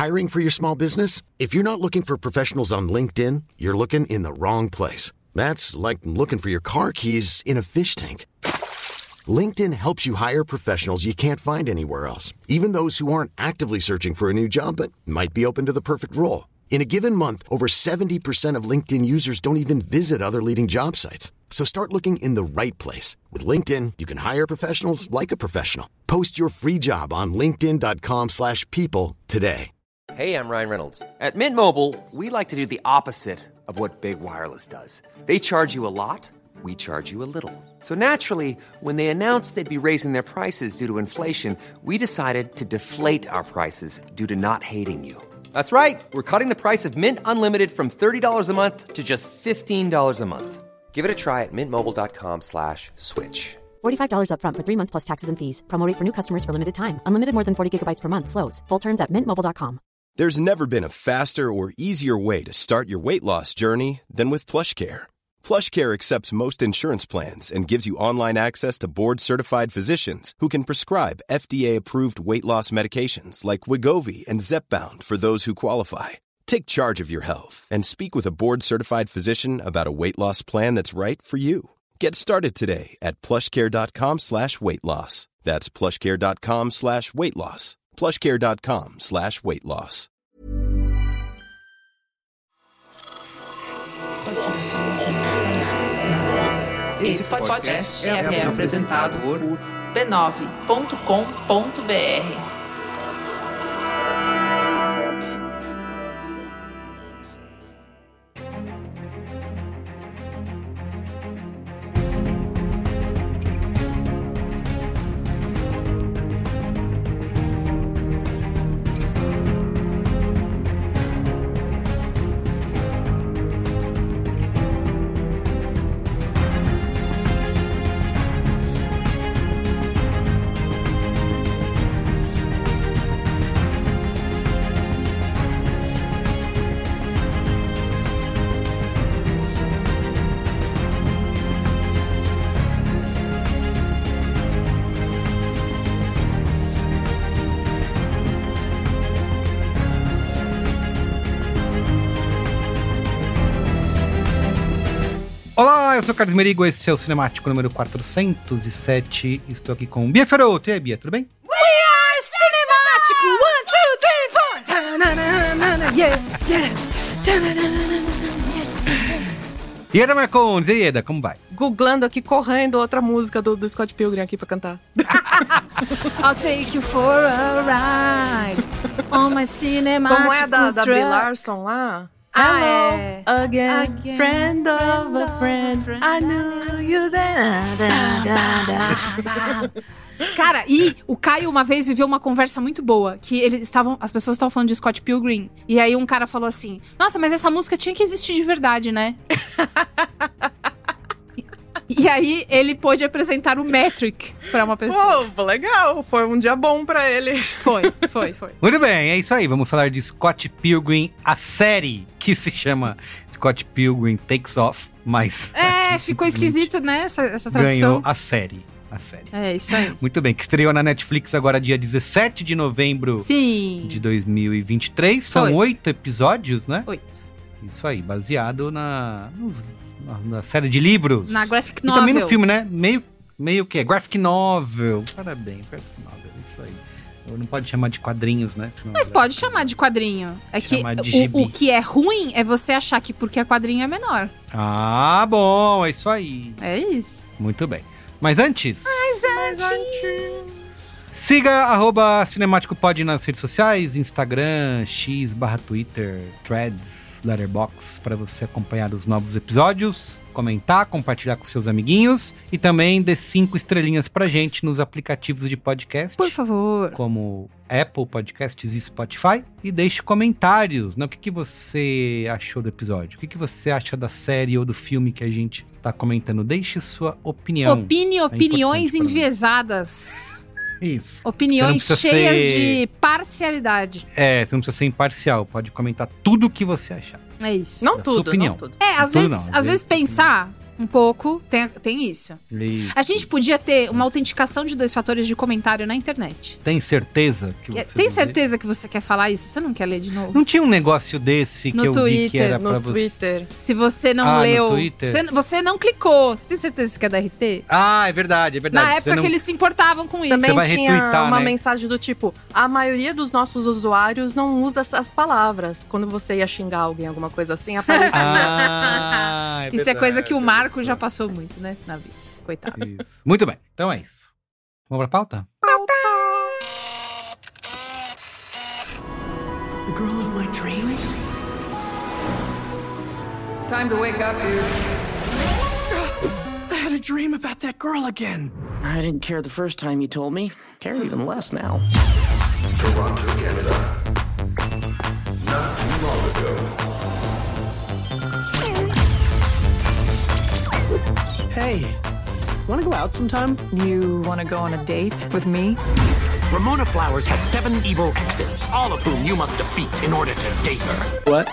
Hiring for your small business? If you're not looking for professionals on LinkedIn, you're looking in the wrong place. That's like looking for your car keys in a fish tank. LinkedIn helps you hire professionals you can't find anywhere else, even those who aren't actively searching for a new job but might be open to the perfect role. In a given month, over 70% of LinkedIn users don't even visit other leading job sites. So start looking in the right place. With LinkedIn, you can hire professionals like a professional. Post your free job on linkedin.com/people today. Hey, I'm Ryan Reynolds. At Mint Mobile, we like to do the opposite of what Big Wireless does. They charge you a lot, we charge you a little. So naturally, when they announced they'd be raising their prices due to inflation, we decided to deflate our prices due to not hating you. That's right. We're cutting the price of Mint Unlimited from $30 a month to just $15 a month. Give it a try at mintmobile.com/switch. $45 up front for 3 months plus taxes and fees. Promo rate for new customers for limited time. Unlimited more than 40 gigabytes per month. Slows full terms at mintmobile.com. There's never been a faster or easier way to start your weight loss journey than with PlushCare. PlushCare accepts most insurance plans and gives you online access to board-certified physicians who can prescribe FDA-approved weight loss medications like Wegovy and Zepbound for those who qualify. Take charge of your health and speak with a board-certified physician about a weight loss plan that's right for you. Get started today at plushcare.com/weight-loss. That's plushcare.com/weight-loss. plushcare.com/weight-loss. Esse podcast é apresentado por b9.com.br. Olá, eu sou o Carlos Merigo, esse é o Cinemático número 407. Estou aqui com Bia Feroto. E aí, Bia, tudo bem? We are Cinemático! 1, 2, 3, 4! Yeah, yeah! Ieda Marcondes, e aí, Ieda, como vai? Googlando aqui, correndo outra música do Scott Pilgrim aqui pra cantar. I'll take you for a ride on my cinematic. Como é da Brie Larson lá? Hello, again, friend of a friend, I knew you then. Cara, e o Caio uma vez viveu uma conversa muito boa, que as pessoas estavam falando de Scott Pilgrim, e aí um cara falou assim, nossa, mas essa música tinha que existir de verdade, né? E aí ele pôde apresentar o Metric pra uma pessoa. Pô, legal, foi um dia bom pra ele. Foi. Muito bem, é isso aí, vamos falar de Scott Pilgrim, a série que se chama Scott Pilgrim Takes Off, mas... ficou esquisito, né, essa tradução. Ganhou a série. É, isso aí. Muito bem, que estreou na Netflix agora dia 17 de novembro de 2023. São 8 episódios, né? 8. Isso aí, baseado na série de livros. Na graphic novel. E também no filme, né? Meio que é graphic novel. Parabéns, graphic novel, isso aí. Não pode chamar de quadrinhos, né? Senão mas pode chamar de quadrinho. É que o que é ruim é você achar que porque é quadrinho é menor. Ah, bom, é isso aí. É isso. Muito bem. Mas antes... Siga @cinemáticopod nas redes sociais, Instagram, X/Twitter, Threads, Letterboxd, para você acompanhar os novos episódios, comentar, compartilhar com seus amiguinhos e também dê 5 estrelinhas pra gente nos aplicativos de podcast. Por favor. Como Apple Podcasts e Spotify. E deixe comentários, né? O que você achou do episódio? O que você acha da série ou do filme que a gente tá comentando? Deixe sua opinião. Opiniões enviesadas. Isso. Opiniões cheias de parcialidade. Você não precisa ser imparcial. Pode comentar tudo o que você achar. É isso. Não tudo, opinião. Não tudo. Às vezes pensar um pouco, tem isso. A gente podia ter uma autenticação de 2 fatores de comentário na internet. Tem certeza que você Tem certeza que você quer falar isso? Você não quer ler de novo? Não tinha um negócio desse no que eu Twitter, vi que era pra no você... Twitter. Se você não leu... No Twitter? Você não clicou. Você tem certeza que é da RT? Ah, é verdade. Na época que eles se importavam com isso. Também vai tinha retweetar, uma né? mensagem do tipo, a maioria dos nossos usuários não usa essas palavras. Quando você ia xingar alguém, alguma coisa assim, aparecia. Ah, Isso é coisa que o Marco já passou muito, né? Na vida. Coitado. Isso. Muito bem, então é isso. Vamos pra pauta? The girl of my dreams? It's time to wake up, dude. I had a dream about that girl again. I didn't care the first time you told me. Care even less now. Toronto, Canada. Not too long ago. Hey, wanna go out sometime? You want to go on a date with me? Ramona Flowers has 7 evil exes, all of whom you must defeat in order to date her. What?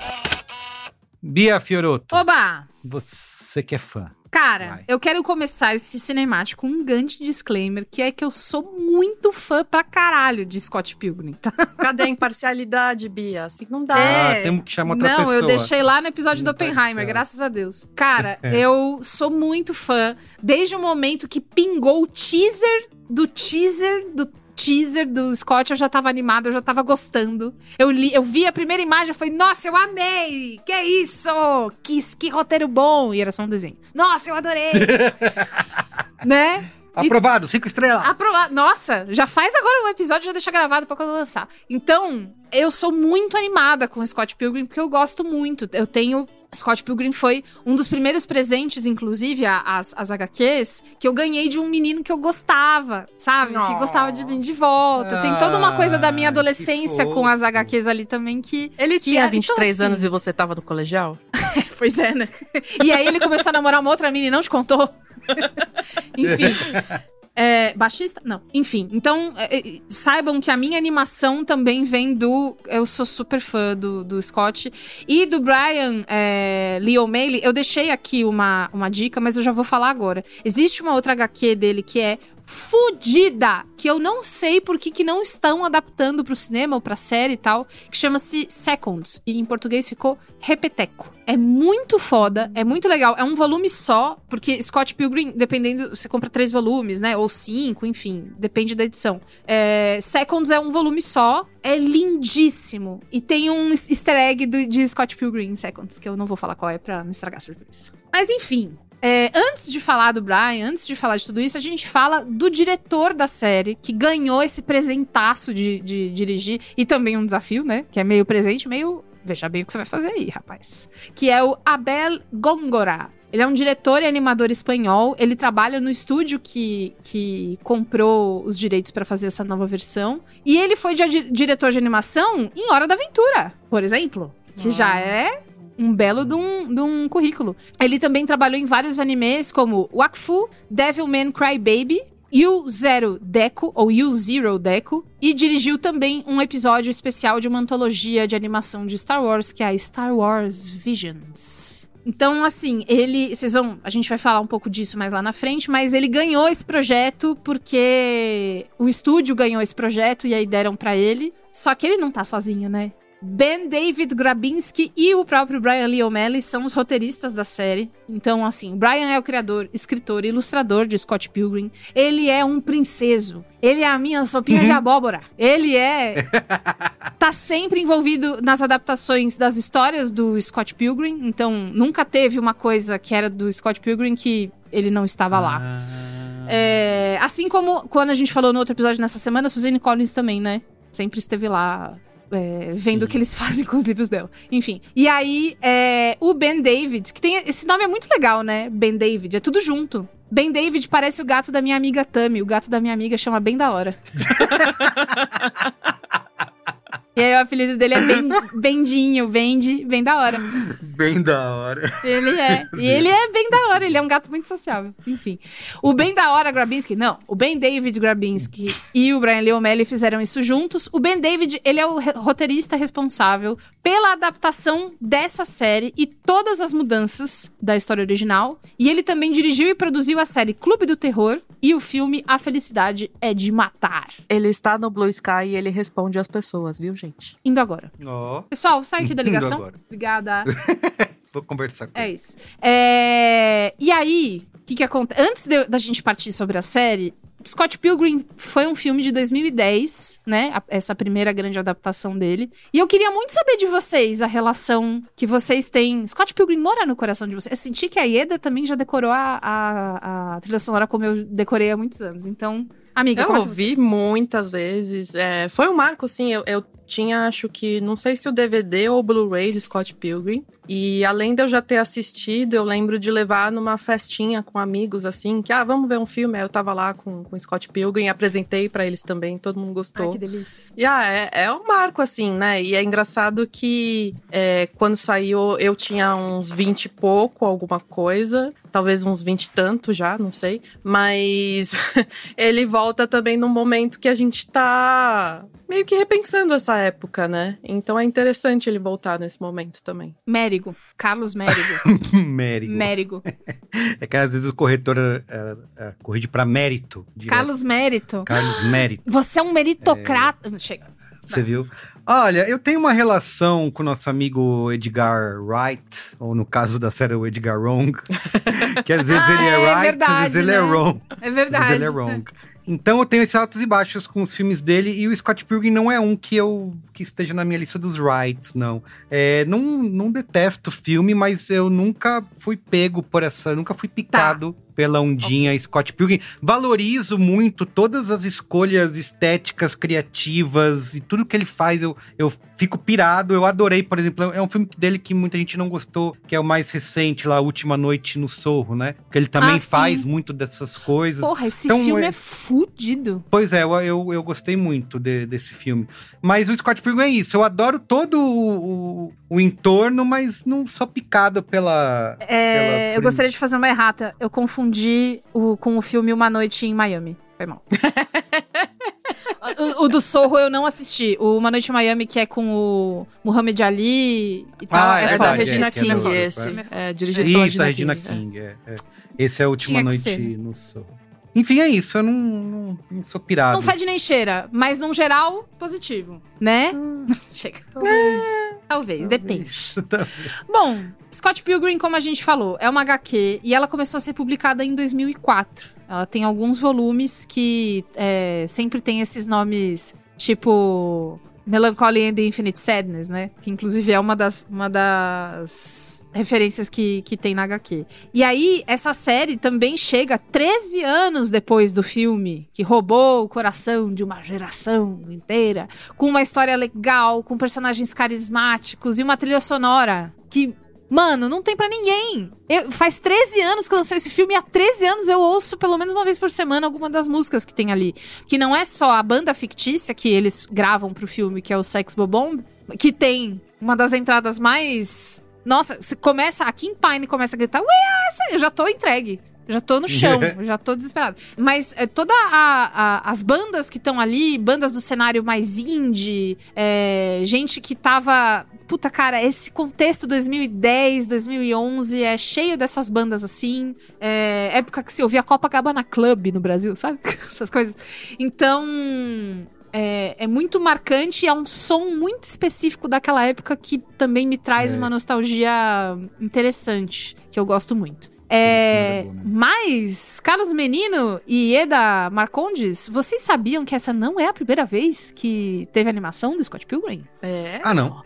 Bia Fiorotto, Oba! você que é fã. Cara, Vai. eu quero começar esse cinemático com um grande disclaimer, que é que eu sou muito fã pra caralho de Scott Pilgrim, tá? Cadê a imparcialidade, Bia? Assim não dá. Temos que chamar outra Não, pessoa. eu deixei lá no episódio do Não pode Oppenheimer, ser. graças a Deus. Cara, eu sou muito fã, desde o momento que pingou o teaser do Scott, eu já tava animada, eu já tava gostando. Eu vi a primeira imagem, eu falei, nossa, eu amei! Que isso? Que roteiro bom! E era só um desenho. Nossa, eu adorei! Né? Aprovado, 5 estrelas. Aprovado. Nossa, já faz agora um episódio, já deixa gravado pra quando lançar. Então, eu sou muito animada com o Scott Pilgrim, porque eu gosto muito. Eu tenho... Scott Pilgrim foi um dos primeiros presentes, inclusive, as HQs, que eu ganhei de um menino que eu gostava, sabe? Que gostava de mim de volta. Tem toda uma coisa da minha adolescência com as HQs ali também que... Ele tinha então, 23 assim, anos e você tava no colegial? Pois é, né? E aí ele começou a namorar uma outra menina e não te contou? Enfim... baixista? Não. Enfim, então saibam que a minha animação também vem do... Eu sou super fã do Scott. E do Brian Lee O'Malley, eu deixei aqui uma dica, mas eu já vou falar agora. Existe uma outra HQ dele que é fudida, que eu não sei por que não estão adaptando pro cinema ou pra série e tal, que chama-se Seconds, e em português ficou Repeteco. É muito foda, é muito legal, é um volume só, porque Scott Pilgrim, dependendo, você compra 3 volumes, né, ou 5, enfim, depende da edição. Seconds é um volume só, é lindíssimo, e tem um easter egg de Scott Pilgrim em Seconds, que eu não vou falar qual é pra não estragar a surpresa. Mas enfim... antes de falar do Brian, antes de falar de tudo isso, a gente fala do diretor da série, que ganhou esse presentaço de dirigir, e também um desafio, né? Que é meio presente, meio... Veja bem o que você vai fazer aí, rapaz. Que é o Abel Góngora. Ele é um diretor e animador espanhol. Ele trabalha no estúdio que comprou os direitos pra fazer essa nova versão. E ele foi diretor de animação em Hora da Aventura, por exemplo. Que já é... um belo de um currículo. Ele também trabalhou em vários animes como Wakfu, Devilman Crybaby, U-Zero Deku, ou U-Zero Deku, e dirigiu também um episódio especial de uma antologia de animação de Star Wars, que é a Star Wars Visions. Então, assim, a gente vai falar um pouco disso mais lá na frente, mas ele ganhou esse projeto porque o estúdio ganhou esse projeto e aí deram pra ele. Só que ele não tá sozinho, né? Ben David Grabinski e o próprio Brian Lee O'Malley são os roteiristas da série. Então, assim, o Brian é o criador, escritor e ilustrador de Scott Pilgrim. Ele é um princeso. Ele é a minha sopinha de abóbora. Ele tá sempre envolvido nas adaptações das histórias do Scott Pilgrim. Então, nunca teve uma coisa que era do Scott Pilgrim que ele não estava lá. Assim como quando a gente falou no outro episódio nessa semana, a Suzanne Collins também, né? Sempre esteve lá... vendo o que eles fazem com os livros dela. Enfim. E aí, o Ben David, que tem... Esse nome é muito legal, né? Ben David. É tudo junto. Ben David parece o gato da minha amiga Tami. O gato da minha amiga chama bem da hora. E aí o apelido dele é Bendinho, Bendi, bem da hora. Bem da hora. Ele é. E ele é bem da hora, ele é um gato muito sociável. Enfim. O bem da hora Grabinski, não. O Ben David Grabinski e o Brian Lee O'Malley fizeram isso juntos. O Ben David, ele é o roteirista responsável pela adaptação dessa série e todas as mudanças da história original. E ele também dirigiu e produziu a série Clube do Terror e o filme A Felicidade é de Matar. Ele está no Blue Sky e ele responde às pessoas, viu, gente? Indo agora. Oh. Pessoal, sai aqui da ligação. Obrigada. Vou conversar com ele. É isso. E aí, o que acontece? Antes da gente partir sobre a série, Scott Pilgrim foi um filme de 2010, né? Essa primeira grande adaptação dele. E eu queria muito saber de vocês a relação que vocês têm. Scott Pilgrim mora no coração de vocês. Eu senti que a Ieda também já decorou a trilha sonora como eu decorei há muitos anos. Então, amiga, eu ouvi muitas vezes. Foi um marco, sim. Eu tinha, acho que, não sei se o DVD ou o Blu-ray de Scott Pilgrim. E além de eu já ter assistido, eu lembro de levar numa festinha com amigos, assim, que, vamos ver um filme. Aí eu tava lá com Scott Pilgrim, apresentei pra eles também, todo mundo gostou. Ai, que delícia. E é um marco, assim, né? E é engraçado que quando saiu, eu tinha uns 20 e pouco, alguma coisa. Talvez uns 20 e tanto já, não sei. Mas ele volta também num momento que a gente tá meio que repensando essa época, né? Então é interessante ele voltar nesse momento também. Mérigo. Carlos Mérigo. Mérigo. É que às vezes o corretor corrige pra mérito. Direto. Carlos Mérito. Você é um meritocrata. Chega. Você viu? Olha, eu tenho uma relação com o nosso amigo Edgar Wright, ou no caso da série, o Edgar Wrong, que às vezes ele é right, verdade, às vezes ele é wrong. É verdade. Às vezes ele é wrong. Então eu tenho esses altos e baixos com os filmes dele, e o Scott Pilgrim não é um que esteja na minha lista dos rights, não. Não detesto o filme, mas eu nunca fui pego por nunca fui picado pela ondinha Scott Pilgrim. Valorizo muito todas as escolhas estéticas, criativas e tudo que ele faz, eu fico pirado. Eu adorei, por exemplo, é um filme dele que muita gente não gostou, que é o mais recente lá, Última Noite no Sorro, né? Que ele também faz muito dessas coisas. Porra, esse filme é fudido. Pois é, eu gostei muito desse filme. Mas o Scott Pilgrim é isso, eu adoro todo o entorno, mas não sou picado pela eu gostaria de fazer uma errata. Eu confundi com o filme Uma Noite em Miami. Foi mal. O do Sorro eu não assisti. O Uma Noite em Miami, que é com o Muhammad Ali e tal. É da Regina King, esse. Dirigido pela Regina King. Esse é a Última Noite no Sorro. Enfim, é isso. Eu não sou pirado. Não fede nem cheira, mas num geral, positivo. Né? Chega. Talvez, depende. Bom, Scott Pilgrim, como a gente falou, é uma HQ e ela começou a ser publicada em 2004. Ela tem alguns volumes que sempre tem esses nomes, tipo Melancholy and the Infinite Sadness, né? Que inclusive é uma das referências que tem na HQ. E aí, essa série também chega 13 anos depois do filme, que roubou o coração de uma geração inteira, com uma história legal, com personagens carismáticos e uma trilha sonora que... Mano, não tem pra ninguém. Faz 13 anos que lançou esse filme e há 13 anos eu ouço pelo menos uma vez por semana alguma das músicas que tem ali. Que não é só a banda fictícia que eles gravam pro filme, que é o Sex Bob-omb, que tem uma das entradas mais... Nossa, a Kim Pine começa a gritar, eu já tô entregue. Já tô no chão, já tô desesperado. Mas toda as bandas que estão ali, bandas do cenário mais indie, gente que tava... Puta, cara, esse contexto 2010, 2011 é cheio dessas bandas assim. Época que se ouvia Copacabana Club no Brasil, sabe? Essas coisas. Então... É muito marcante e é um som muito específico daquela época que também me traz uma nostalgia interessante, que eu gosto muito. Mas, Carlos Menino e Ieda Marcondes, vocês sabiam que essa não é a primeira vez que teve animação do Scott Pilgrim? Ah, não.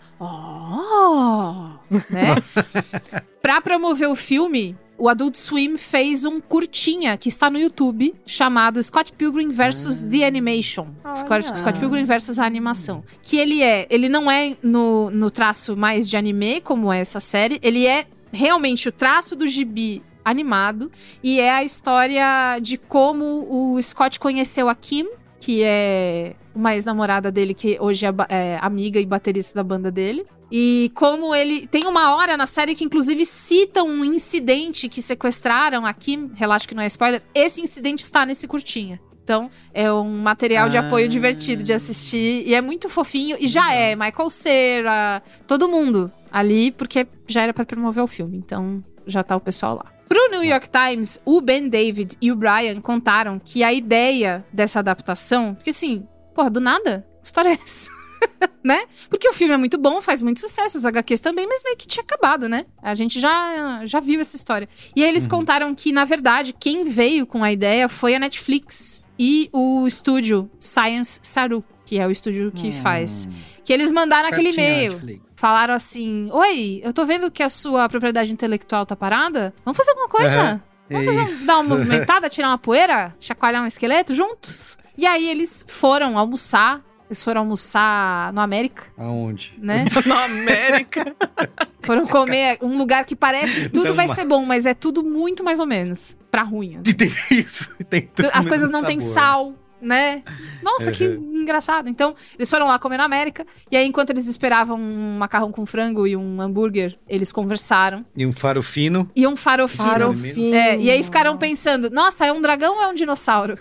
Né? Pra promover o filme, o Adult Swim fez um curtinha que está no YouTube, chamado Scott Pilgrim vs. The Animation. Scott Pilgrim vs. a animação. Que ele não é no traço mais de anime, como é essa série, ele é realmente o traço do gibi animado, e é a história de como o Scott conheceu a Kim que é uma ex-namorada dele, que hoje é amiga e baterista da banda dele. E como ele... Tem uma hora na série que, inclusive, citam um incidente que sequestraram aqui. Relaxa que não é spoiler. Esse incidente está nesse curtinha. Então, é um material de apoio divertido de assistir. E é muito fofinho. E já é Michael Cera, todo mundo ali, porque já era pra promover o filme. Então, já tá o pessoal lá. Pro New York Times, o Ben David e o Brian contaram que a ideia dessa adaptação... Porque assim, porra, do nada, que história é essa? Né? Porque o filme é muito bom, faz muito sucesso, as HQs também, mas meio que tinha acabado, né? A gente já viu essa história. E aí eles contaram que, na verdade, quem veio com a ideia foi a Netflix e o estúdio Science Saru, que é o estúdio que faz. Que eles mandaram aquele e-mail. Falaram assim, oi, eu tô vendo que a sua propriedade intelectual tá parada. Vamos fazer alguma coisa? Vamos dar uma movimentada, tirar uma poeira? Chacoalhar um esqueleto juntos? E aí eles foram almoçar. Eles foram almoçar no América. Aonde? Né? No América. Foram comer um lugar que parece que tudo vai ser bom, mas é tudo muito mais ou menos. Pra ruim. Tem isso. Tem tudo. As coisas não têm sal, né? Nossa, que engraçado. Então, eles foram lá comer na América. E aí, enquanto eles esperavam um macarrão com frango e um hambúrguer, eles conversaram. E um farofino. E aí ficaram pensando, nossa, é um dragão ou é um dinossauro?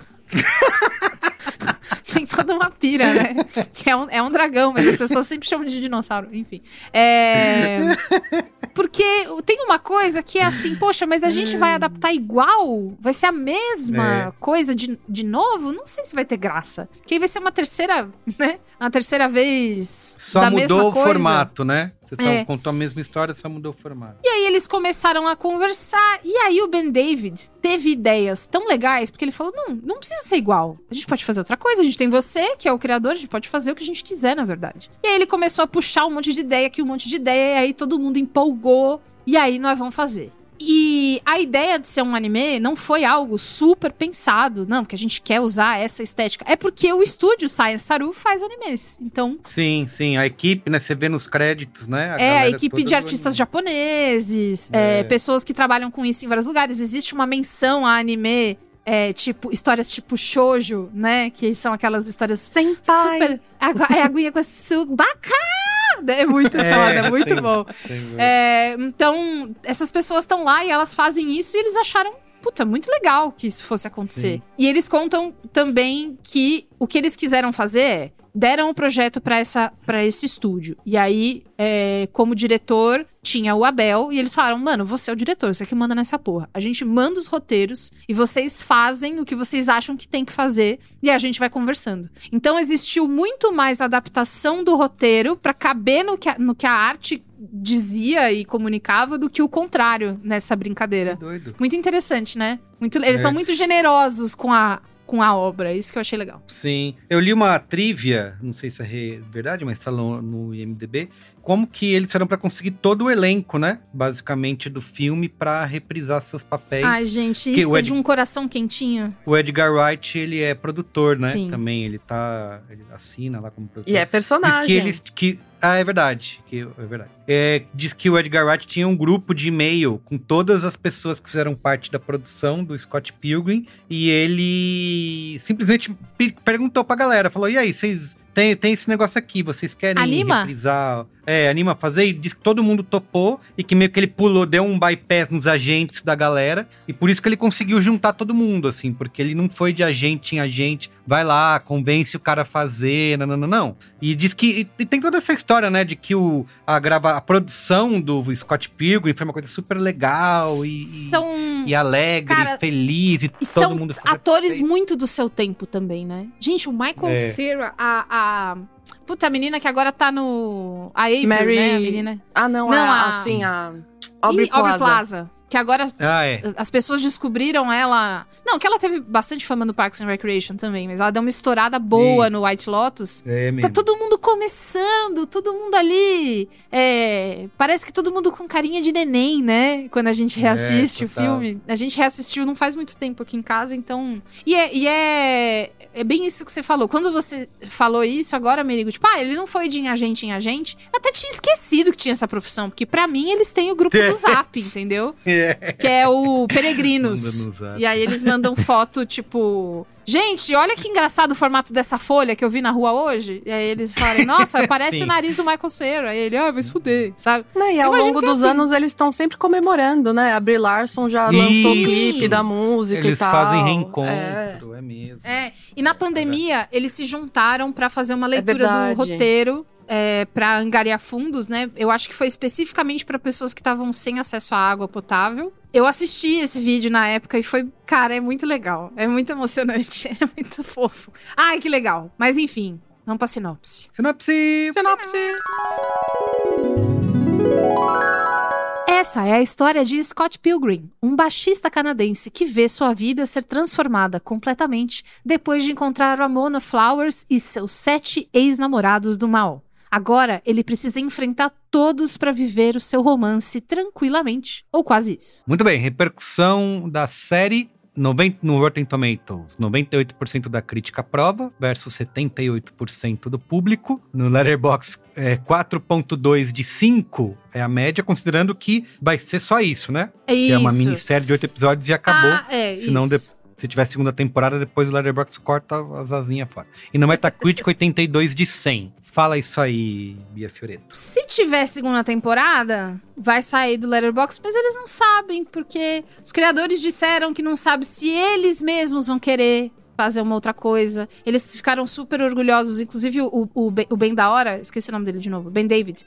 Tem toda uma pira, né? É um dragão, mas as pessoas sempre chamam de dinossauro. Enfim. Porque tem uma coisa que é assim, poxa, mas a gente vai adaptar igual? Vai ser a mesma coisa de novo? Não sei se vai ter graça. Porque aí vai ser uma terceira, né? Uma terceira vez só da mesma coisa. Só mudou o formato, né? Você só contou a mesma história, só mudou o formato. E aí eles começaram a conversar. E aí o Ben David teve ideias tão legais, porque ele falou, não precisa ser igual. A gente pode fazer outra coisa. A gente tem você, que é o criador, a gente pode fazer o que a gente quiser, na verdade. E aí ele começou a puxar um monte de ideia aqui, um monte de ideia. E aí todo mundo empolgou. E aí nós vamos fazer. E a ideia de ser um anime não foi algo super pensado, não, porque a gente quer usar essa estética. É porque o estúdio Science Saru faz animes, então... Sim, a equipe, né, você vê nos créditos, né? A equipe de artistas japoneses, pessoas que trabalham com isso em vários lugares. Existe uma menção a anime... tipo, histórias tipo shoujo, né? Que são aquelas histórias super... aguinha com açúcar. Bacana! É muito foda, é muito bom. Então, essas pessoas estão lá e elas fazem isso e eles acharam, puta, muito legal que isso fosse acontecer. Sim. E eles contam também que o que eles quiseram fazer deram o projeto pra esse estúdio. E aí, como diretor, tinha o Abel. E eles falaram, mano, você é o diretor, você que manda nessa porra. A gente manda os roteiros e vocês fazem o que vocês acham que tem que fazer. E a gente vai conversando. Então, existiu muito mais adaptação do roteiro pra caber no que a arte dizia e comunicava do que o contrário nessa brincadeira. Doido. Muito interessante, né? Eles são muito generosos com a obra, isso que eu achei legal. Sim. Eu li uma trivia, não sei se é verdade, mas falam no IMDb, como que eles foram pra conseguir todo o elenco, né? Basicamente, do filme pra reprisar seus papéis. Ai, gente, isso é de um coração quentinho. O Edgar Wright, ele é produtor, né? Sim. Também, ele assina lá como produtor. E é personagem. Diz que é verdade. Diz que o Edgar Wright tinha um grupo de e-mail com todas as pessoas que fizeram parte da produção do Scott Pilgrim. E ele simplesmente perguntou pra galera. Falou, e aí, vocês... Tem esse negócio aqui, vocês querem reprisar? Anima a fazer. E diz que todo mundo topou e que meio que ele pulou, deu um bypass nos agentes da galera. E por isso que ele conseguiu juntar todo mundo, assim. Porque ele não foi de agente em agente. Vai lá, convence o cara a fazer, não. E diz que... E tem toda essa história, né? De que a produção do Scott Pilgrim foi uma coisa super legal e alegre, cara, e feliz. E todo mundo são atores muito do seu tempo também, né? Gente, o Michael Cera, Puta, a menina que agora tá no... A April, Mary... né? A menina... a Aubrey Plaza. Que agora as pessoas descobriram ela... Não, que ela teve bastante fama no Parks and Recreation também, mas ela deu uma estourada boa no White Lotus. Tá todo mundo começando, todo mundo ali... Parece que todo mundo com carinha de neném, né? Quando a gente reassiste o filme. A gente reassistiu não faz muito tempo aqui em casa, então... É bem isso que você falou. Quando você falou isso agora, Merigo, tipo, ele não foi de agente em agente. Eu até tinha esquecido que tinha essa profissão, porque pra mim eles têm o grupo do Zap, entendeu? Que é o Peregrinos. E aí eles mandam foto, tipo... gente, olha que engraçado o formato dessa folha que eu vi na rua hoje. E aí eles falam, nossa, parece o nariz do Michael Cera. Aí ele, vai se fuder, sabe? Não, e ao longo dos anos eles estão sempre comemorando, né? A Brie Larson já lançou o clipe da música eles e tal. Eles fazem reencontro, é mesmo. E na pandemia, eles se juntaram pra fazer uma leitura do roteiro. Pra angariar fundos, né? Eu acho que foi especificamente pra pessoas que estavam sem acesso à água potável. Eu assisti esse vídeo na época e foi... Cara, é muito legal. É muito emocionante. É muito fofo. Ai, que legal. Mas enfim, vamos pra sinopse. Sinopse! Essa é a história de Scott Pilgrim, um baixista canadense que vê sua vida ser transformada completamente depois de encontrar Ramona Flowers e seus 7 ex-namorados do mal. Agora, ele precisa enfrentar todos para viver o seu romance tranquilamente. Ou quase isso. Muito bem, repercussão da série no Rotten Tomatoes. 98% da crítica aprova versus 78% do público. No Letterboxd, 4.2 de 5 é a média, considerando que vai ser só isso, né? Que é uma minissérie de 8 episódios e acabou. Senão, se tiver segunda temporada, depois o Letterboxd corta as asinhas fora. E no Metacritic, 82 de 100. Fala isso aí, Bia Fioretto. Se tiver segunda temporada, vai sair do Letterboxd, mas eles não sabem, porque os criadores disseram que não sabem se eles mesmos vão querer fazer uma outra coisa. Eles ficaram super orgulhosos, inclusive o Ben da Hora, esqueci o nome dele de novo, Ben David,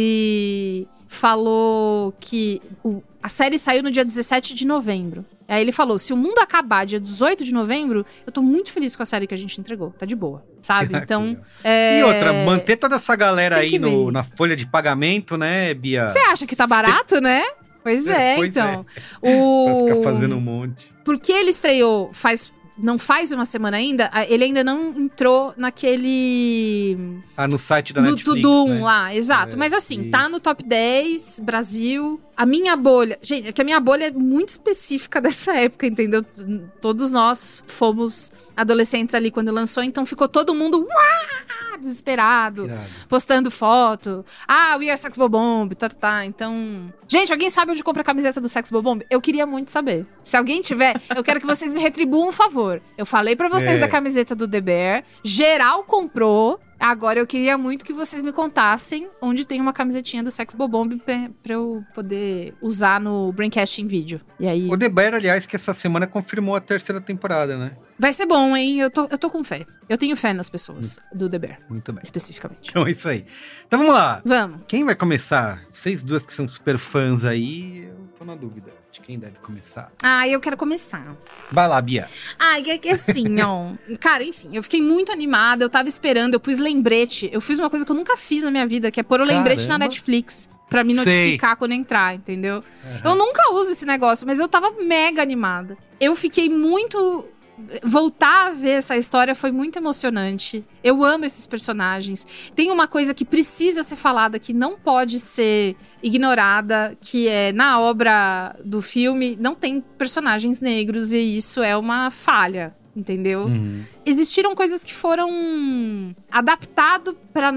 ele falou que a série saiu no dia 17 de novembro. Aí ele falou, se o mundo acabar dia 18 de novembro, eu tô muito feliz com a série que a gente entregou. Tá de boa, sabe? Então... E outra, manter toda essa galera aí na folha de pagamento, né, Bia? Você acha que tá barato, né? Pois é, então. Pra ficar fazendo um monte. Porque ele estreou não faz uma semana ainda, ele ainda não entrou naquele... no site da Netflix, do Doom, né? Lá, exato. Mas assim, isso. Tá no top 10, Brasil. A minha bolha... Gente, é que a minha bolha é muito específica dessa época, entendeu? Todos nós fomos adolescentes ali quando lançou, então ficou todo mundo desesperado, postando foto. We are Sex Bomb, tá. Então... Gente, alguém sabe onde compra a camiseta do Sex Bomb? Eu queria muito saber. Se alguém tiver, eu quero que vocês me retribuam um favor. Eu falei pra vocês da camiseta do The Bear, geral comprou. Agora eu queria muito que vocês me contassem onde tem uma camisetinha do Sex Bomb pra eu poder usar no Braincast em vídeo. E aí... O The Bear, aliás, que essa semana confirmou a 3ª temporada, né? Vai ser bom, hein? Eu tô com fé. Eu tenho fé nas pessoas do The Bear. Muito bem. Especificamente. Então é isso aí. Então vamos lá. Vamos. Quem vai começar? Vocês duas que são super fãs aí, eu tô na dúvida de quem deve começar. Eu quero começar. Vai lá, Bia. É que assim, ó... Cara, enfim, eu fiquei muito animada, eu tava esperando, eu pus lembrete. Eu fiz uma coisa que eu nunca fiz na minha vida, que é pôr o lembrete na Netflix. Pra me notificar quando entrar, entendeu? Eu nunca uso esse negócio, mas eu tava mega animada. Eu fiquei muito... Voltar a ver essa história foi muito emocionante. Eu amo esses personagens. Tem uma coisa que precisa ser falada, que não pode ser ignorada, que é, na obra do filme, não tem personagens negros, e isso é uma falha, entendeu? Existiram coisas que foram adaptadas para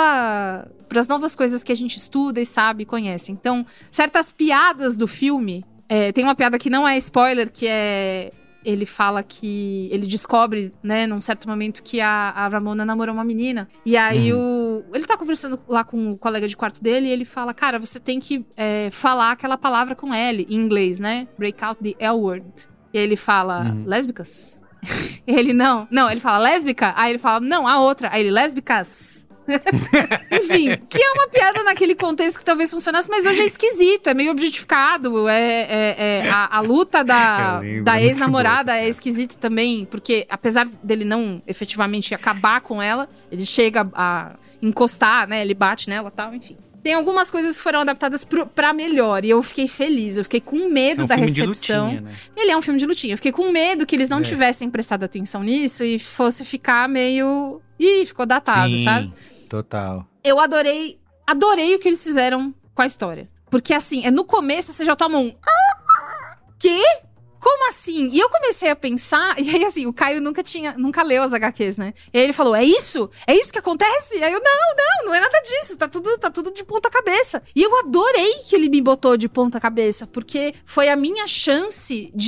as novas coisas que a gente estuda e sabe e conhece. Então, certas piadas do filme... tem uma piada que não é spoiler, que é... Ele fala que... Ele descobre, né, num certo momento, que a Ramona namorou uma menina. E aí ele tá conversando lá com o colega de quarto dele e ele fala, cara, você tem que falar aquela palavra com L, em inglês, né? Break out the L word. E aí ele fala, lésbicas? Ele, não, ele fala lésbica? Aí ele fala, não, a outra. Aí ele, lésbicas? Enfim, que é uma piada naquele contexto que talvez funcionasse, mas hoje é esquisito, é meio objetificado. A luta da ex-namorada é esquisita também, porque apesar dele não efetivamente acabar com ela, ele chega a encostar, né? Ele bate nela e tal, enfim. Tem algumas coisas que foram adaptadas pra melhor, e eu fiquei feliz, eu fiquei com medo da recepção. De lutinha, né? Ele é um filme de lutinha, eu fiquei com medo que eles não tivessem prestado atenção nisso e fosse ficar meio... ficou datado, sabe? Total. Eu adorei o que eles fizeram com a história. Porque assim, no começo você já toma um... Quê? Como assim? E eu comecei a pensar, e aí assim, o Caio nunca leu as HQs, né? E aí ele falou, é isso? É isso que acontece? Aí eu, não é nada disso, tá tudo de ponta cabeça. E eu adorei que ele me botou de ponta cabeça, porque foi a minha chance de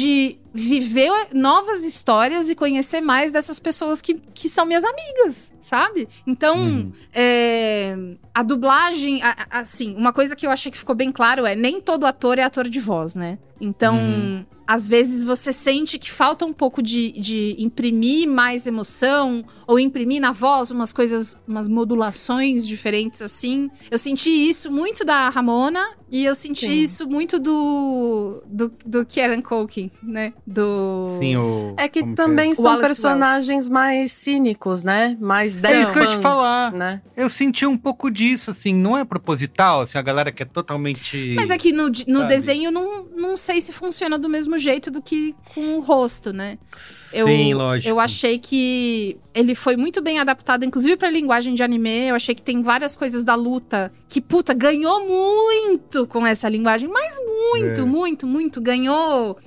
viver novas histórias e conhecer mais dessas pessoas que são minhas amigas, sabe? Então, a dublagem, assim, uma coisa que eu achei que ficou bem claro nem todo ator é ator de voz, né? Então, às vezes você sente que falta um pouco de imprimir mais emoção, ou imprimir na voz umas modulações diferentes, assim. Eu senti isso muito da Ramona, e eu senti isso muito do Kieran Culkin, né? É que também são personagens mais cínicos, né? Mais É isso que eu ia te falar. Né? Eu senti um pouco disso, assim, não é proposital, assim, a galera que é totalmente... Mas é que no desenho não sei se funciona do mesmo jeito do que com o rosto, né? Sim, lógico. Eu achei que ele foi muito bem adaptado, inclusive pra linguagem de anime. Eu achei que tem várias coisas da luta que, ganhou muito com essa linguagem. Mas muito. Ganhou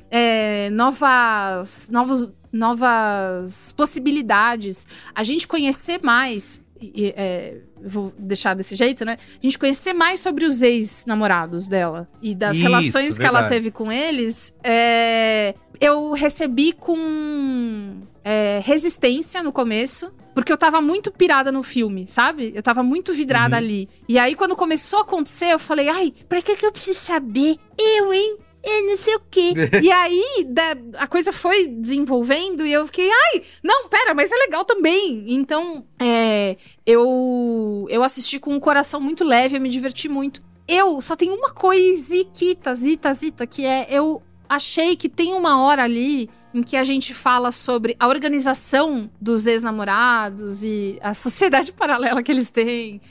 novas possibilidades. A gente conhecer mais... vou deixar desse jeito, né? A gente conhecer mais sobre os ex-namorados dela e das relações que ela teve com eles, eu recebi com resistência no começo, porque eu tava muito pirada no filme, sabe? Eu tava muito vidrada ali. E aí, quando começou a acontecer, eu falei, ai, pra que eu preciso saber? Não sei o quê. E aí, a coisa foi desenvolvendo e eu fiquei, não, pera, mas é legal também. Então, eu assisti com um coração muito leve, eu me diverti muito. Eu só tenho uma coisita, que eu achei que tem uma hora ali em que a gente fala sobre a organização dos ex-namorados e a sociedade paralela que eles têm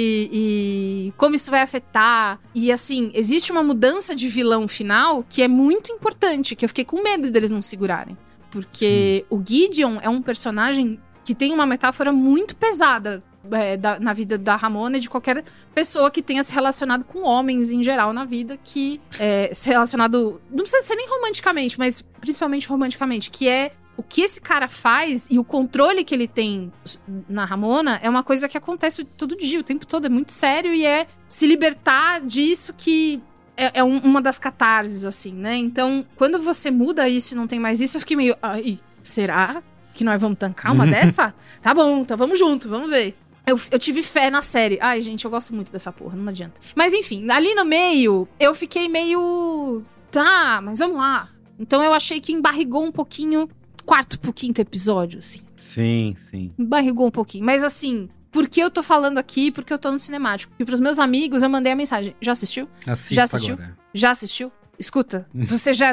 e como isso vai afetar. E assim, existe uma mudança de vilão final que é muito importante, que eu fiquei com medo deles não segurarem. Porque o Gideon é um personagem que tem uma metáfora muito pesada na vida da Ramona e de qualquer pessoa que tenha se relacionado com homens em geral na vida, que se relacionado, não precisa ser nem romanticamente, mas principalmente romanticamente, que é o que esse cara faz e o controle que ele tem na Ramona é uma coisa que acontece todo dia, o tempo todo, é muito sério e é se libertar disso que é uma das catarses, assim, né? Então, quando você muda isso e não tem mais isso, eu fiquei meio, será que nós vamos tancar uma dessa? Tá bom, então vamos junto, vamos ver. Eu tive fé na série. Ai, gente, eu gosto muito dessa porra, não adianta. Mas enfim, ali no meio, eu fiquei meio... Tá, mas vamos lá. Então eu achei que embarrigou um pouquinho, 4º pro 5º episódio, assim. Sim. Embarrigou um pouquinho. Mas assim, por que eu tô falando aqui? Porque eu tô no cinemático. E pros meus amigos, eu mandei a mensagem. Já assistiu? Já assistiu? Agora. Já assistiu? Escuta, você já...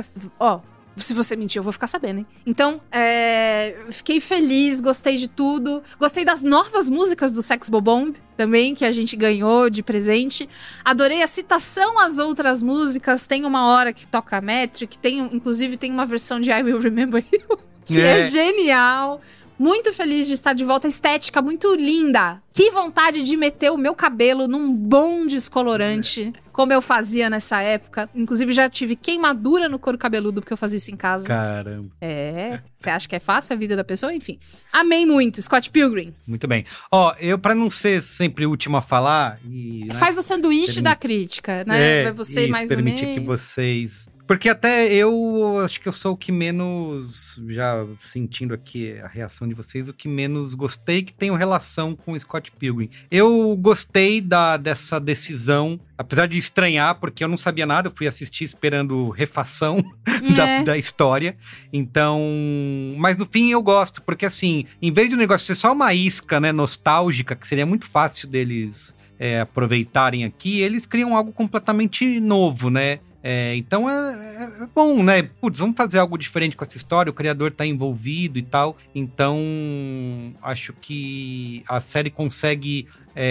Se você mentir, eu vou ficar sabendo, hein? Então, fiquei feliz, gostei de tudo. Gostei das novas músicas do Sex Bob-omb também, que a gente ganhou de presente. Adorei a citação às outras músicas. Tem uma hora que toca a Metric, inclusive tem uma versão de I Will Remember You, que é genial. Muito feliz de estar de volta. Estética muito linda. Que vontade de meter o meu cabelo num bom descolorante, como eu fazia nessa época. Inclusive, já tive queimadura no couro cabeludo, porque eu fazia isso em casa. Caramba. Você acha que é fácil a vida da pessoa? Enfim. Amei muito. Scott Pilgrim. Muito bem. Eu, pra não ser sempre o último a falar... Faz o sanduíche da crítica, né? Vai você mais no meio. Permitir que vocês... Porque até eu acho que eu sou o que menos, já sentindo aqui a reação de vocês, o que menos gostei, que tem relação com o Scott Pilgrim. Eu gostei dessa decisão, apesar de estranhar, porque eu não sabia nada, eu fui assistir esperando refação da história. Então, mas no fim eu gosto, porque assim, em vez de o negócio ser só uma isca, né, nostálgica, que seria muito fácil deles aproveitarem aqui, eles criam algo completamente novo, né? Então é bom, né? Putz, vamos fazer algo diferente com essa história, o criador tá envolvido e tal. Então, acho que a série consegue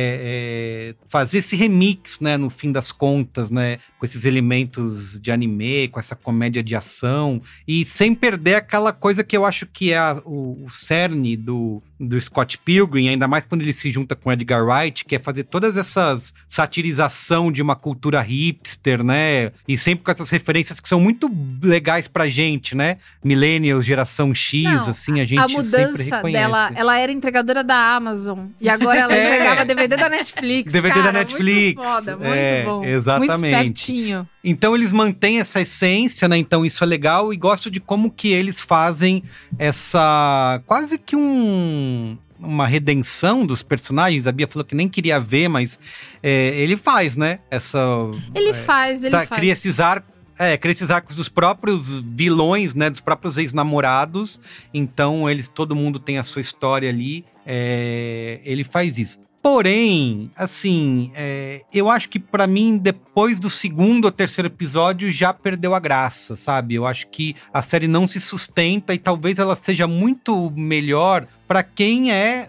fazer esse remix, né? No fim das contas, né? Com esses elementos de anime, com essa comédia de ação, e sem perder aquela coisa que eu acho que é o cerne do Scott Pilgrim, ainda mais quando ele se junta com Edgar Wright, que é fazer todas essas satirização de uma cultura hipster, né? E sempre com essas referências que são muito legais pra gente, né? Millennials, geração X, assim, a gente sempre reconhece. A mudança dela, ela era entregadora da Amazon, e agora ela entregava DVD da Netflix, DVD cara, da Netflix. Muito foda, muito bom. Exatamente. Muito espertinho. Então eles mantêm essa essência, né? Então isso é legal e gosto de como que eles fazem essa... quase que uma redenção dos personagens. A Bia falou que nem queria ver, mas ele faz, né? Ele faz. Cria esses arcos dos próprios vilões, né? Dos próprios ex-namorados. Então todo mundo tem a sua história ali. Ele faz isso. Porém, assim, eu acho que pra mim, depois do segundo ou terceiro episódio, já perdeu a graça, sabe? Eu acho que a série não se sustenta e talvez ela seja muito melhor pra quem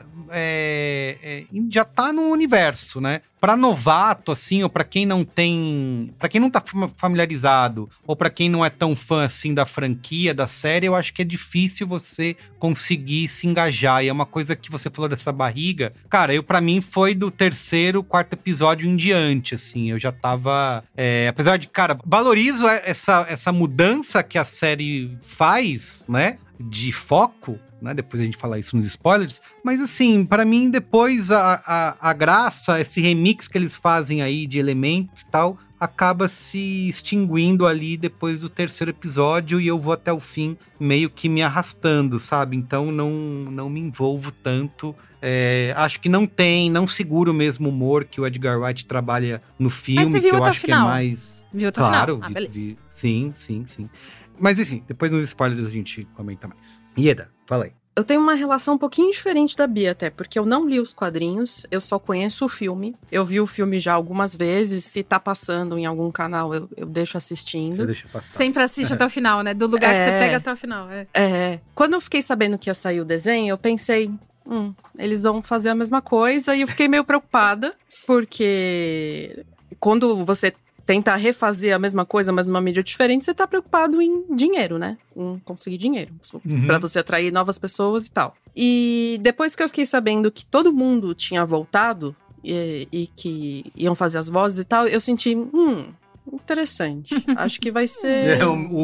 já tá no universo, né? Pra novato, assim, ou pra quem não tá familiarizado, ou pra quem não é tão fã, assim, da franquia, da série, eu acho que é difícil você conseguir se engajar. E é uma coisa que você falou dessa barriga. Cara, pra mim, foi do terceiro, quarto episódio em diante, assim. Eu já tava... apesar de, cara, valorizo essa mudança que a série faz, né? De foco, né? Depois a gente fala isso nos spoilers. Mas assim, pra mim, depois a graça, esse remix que eles fazem aí de elementos e tal, acaba se extinguindo ali depois do terceiro episódio e eu vou até o fim meio que me arrastando, sabe? Então não me envolvo tanto. Acho que não segura o mesmo humor que o Edgar Wright trabalha no filme. Mas você viu que eu até acho o final? Que é mais... Viu até claro, o final? Beleza. Sim. Mas assim, depois nos spoilers a gente comenta mais. Ieda, fala aí. Eu tenho uma relação um pouquinho diferente da Bia até, porque eu não li os quadrinhos, eu só conheço o filme. Eu vi o filme já algumas vezes, se tá passando em algum canal, eu deixo assistindo. Você deixa passar. Sempre assiste até o final, né? Do lugar que você pega até o final. Quando eu fiquei sabendo que ia sair o desenho, eu pensei, eles vão fazer a mesma coisa, e eu fiquei meio preocupada, porque quando você tenta refazer a mesma coisa, mas numa mídia diferente, você tá preocupado em dinheiro, né? Em conseguir dinheiro. Pra você atrair novas pessoas e tal. E depois que eu fiquei sabendo que todo mundo tinha voltado e que iam fazer as vozes e tal, eu senti, interessante. Acho que vai ser...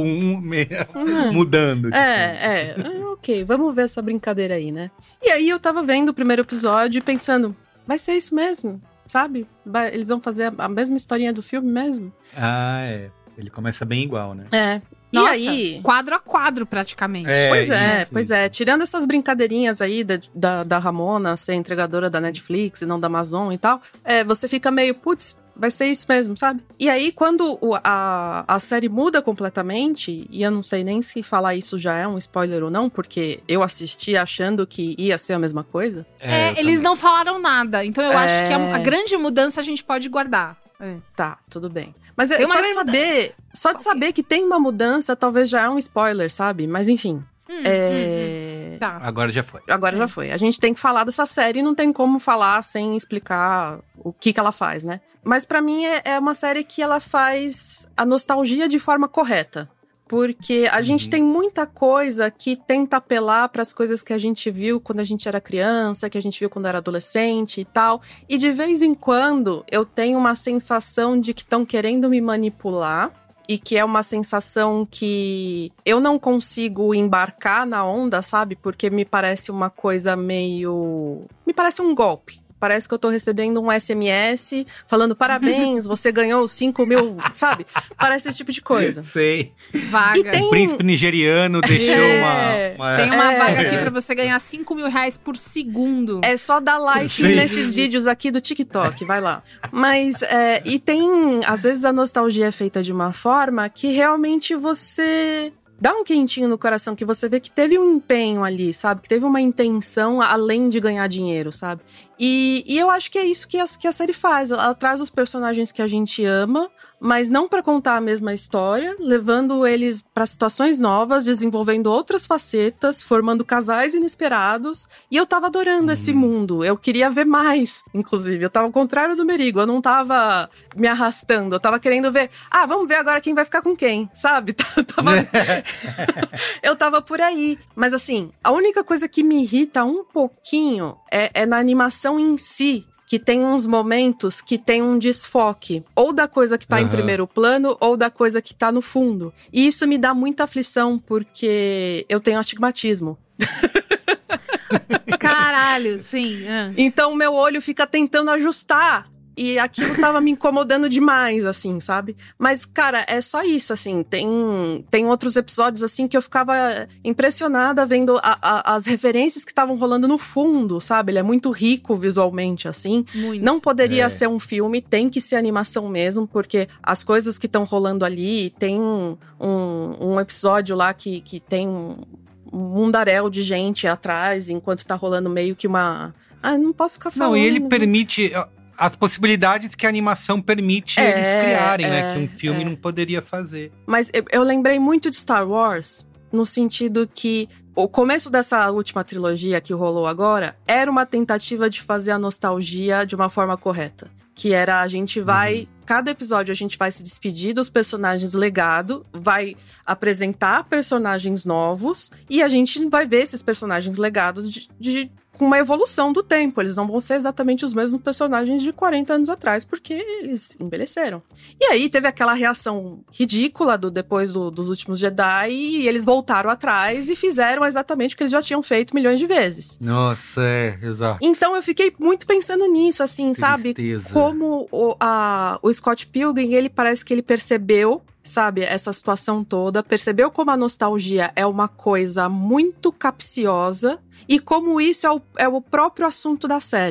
mudando. Ok, vamos ver essa brincadeira aí, né? E aí eu tava vendo o primeiro episódio e pensando, vai ser isso mesmo? Sabe? Eles vão fazer a mesma historinha do filme mesmo? Ele começa bem igual, né? Nossa, e aí... quadro a quadro, praticamente. Pois é. Tirando essas brincadeirinhas aí da Ramona ser entregadora da Netflix e não da Amazon e tal, você fica meio, putz, vai ser isso mesmo, sabe? E aí, quando a série muda completamente, e eu não sei nem se falar isso já é um spoiler ou não, porque eu assisti achando que ia ser a mesma coisa. Eles não falaram nada, então eu acho que a grande mudança a gente pode guardar. Tá, tudo bem. Mas só de saber que tem uma mudança, talvez já é um spoiler, sabe? Mas enfim. Tá. Agora já foi. Já foi. A gente tem que falar dessa série e não tem como falar sem explicar o que ela faz, né? Mas pra mim é uma série que ela faz a nostalgia de forma correta. Porque a gente tem muita coisa que tenta apelar para as coisas que a gente viu quando a gente era criança, que a gente viu quando era adolescente e tal. E de vez em quando eu tenho uma sensação de que estão querendo me manipular. E que é uma sensação que eu não consigo embarcar na onda, sabe? Porque me parece uma coisa meio... Me parece um golpe. Parece que eu tô recebendo um SMS falando parabéns, você ganhou 5 mil, sabe? Parece esse tipo de coisa. Sei. Vaga. E tem... O príncipe nigeriano deixou uma... Tem uma vaga aqui pra você ganhar 5 mil reais por segundo. É só dar like nesses vídeos aqui do TikTok, vai lá. Mas, e tem... Às vezes a nostalgia é feita de uma forma que realmente você... dá um quentinho no coração, que você vê que teve um empenho ali, sabe? Que teve uma intenção além de ganhar dinheiro, sabe? E eu acho que é isso que a série faz. Ela traz os personagens que a gente ama, mas não pra contar a mesma história, levando eles pra situações novas, desenvolvendo outras facetas, formando casais inesperados. E eu tava adorando esse mundo. Eu queria ver mais, inclusive. Eu tava ao contrário do Merigo. Eu não tava me arrastando. Eu tava querendo ver, vamos ver agora quem vai ficar com quem, sabe? Eu tava por aí. Mas assim, a única coisa que me irrita um pouquinho é na animação em si, que tem uns momentos que tem um desfoque, ou da coisa que tá em primeiro plano, ou da coisa que tá no fundo. E isso me dá muita aflição, porque eu tenho astigmatismo. Caralho, sim. Então, meu olho fica tentando ajustar. E aquilo tava me incomodando demais, assim, sabe? Mas, cara, é só isso, assim. Tem outros episódios, assim, que eu ficava impressionada vendo as referências que estavam rolando no fundo, sabe? Ele é muito rico visualmente, assim. Muito. Não poderia ser um filme, tem que ser animação mesmo, porque as coisas que estão rolando ali, tem um episódio lá que tem um mundaréu de gente atrás, enquanto tá rolando meio que uma... não posso ficar falando. Não, e ele permite... As possibilidades que a animação permite eles criarem, né? Que um filme não poderia fazer. Mas eu lembrei muito de Star Wars, no sentido que o começo dessa última trilogia que rolou agora era uma tentativa de fazer a nostalgia de uma forma correta. Que era, a gente vai... Cada episódio a gente vai se despedir dos personagens legado, vai apresentar personagens novos, e a gente vai ver esses personagens legados com uma evolução do tempo. Eles não vão ser exatamente os mesmos personagens de 40 anos atrás, porque eles envelheceram. E aí teve aquela reação ridícula depois dos últimos Jedi, e eles voltaram atrás e fizeram exatamente o que eles já tinham feito milhões de vezes. Nossa, exato. Então eu fiquei muito pensando nisso, assim, sabe? Como o Scott Pilgrim, ele parece que ele percebeu, sabe, essa situação toda, percebeu como a nostalgia é uma coisa muito capciosa e como isso é o próprio assunto da série.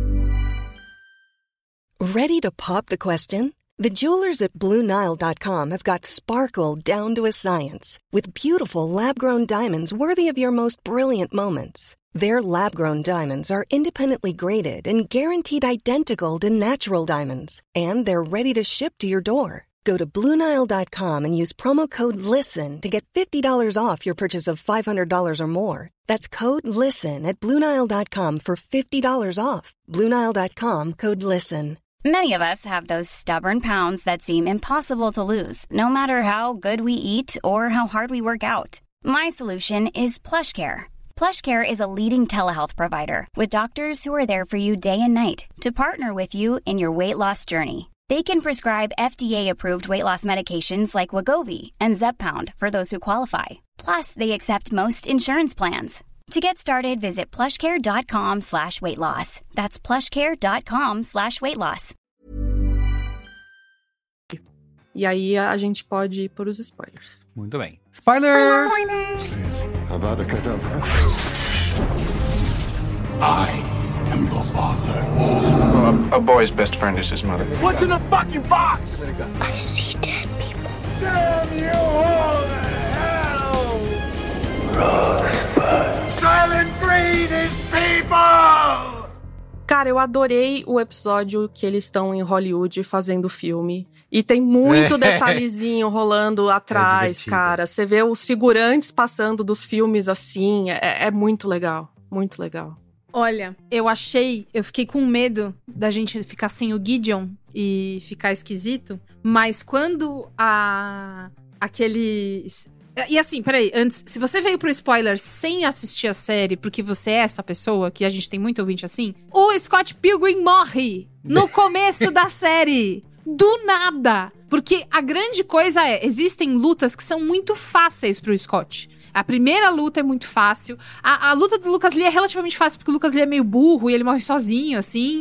Ready to pop the question? The jewelers at BlueNile.com have got sparkle down to a science with beautiful lab-grown diamonds worthy of your most brilliant moments. Their lab-grown diamonds are independently graded and guaranteed identical to natural diamonds, and they're ready to ship to your door. Go to BlueNile.com and use promo code LISTEN to get $50 off your purchase of $500 or more. That's code LISTEN at BlueNile.com for $50 off. BlueNile.com, code LISTEN. Many of us have those stubborn pounds that seem impossible to lose, no matter how good we eat or how hard we work out. My solution is PlushCare. PlushCare is a leading telehealth provider with doctors who are there for you day and night to partner with you in your weight loss journey. They can prescribe FDA-approved weight loss medications like Wegovy and Zepbound for those who qualify. Plus, they accept most insurance plans. To get started, visit plushcare.com/weightloss. That's plushcare.com/weightloss. E aí a gente pode ir para os spoilers. Muito bem. Spoilers! Avada Kedavra. I am your father. A boy's best friend is his mother. What's in the fucking box? I see dead people. Damn you all to hell! Rosebud. Silent breed is people! Cara, eu adorei o episódio que eles estão em Hollywood fazendo filme. E tem muito detalhezinho rolando atrás, cara. Você vê os figurantes passando dos filmes assim. É muito legal. Muito legal. Olha, eu fiquei com medo da gente ficar sem o Gideon e ficar esquisito. Mas quando E assim, peraí, antes, se você veio pro spoiler sem assistir a série, porque você é essa pessoa, que a gente tem muito ouvinte assim, o Scott Pilgrim morre no começo da série. Do nada. Porque a grande coisa existem lutas que são muito fáceis pro Scott. A primeira luta é muito fácil. A luta do Lucas Lee é relativamente fácil, porque o Lucas Lee é meio burro e ele morre sozinho, assim.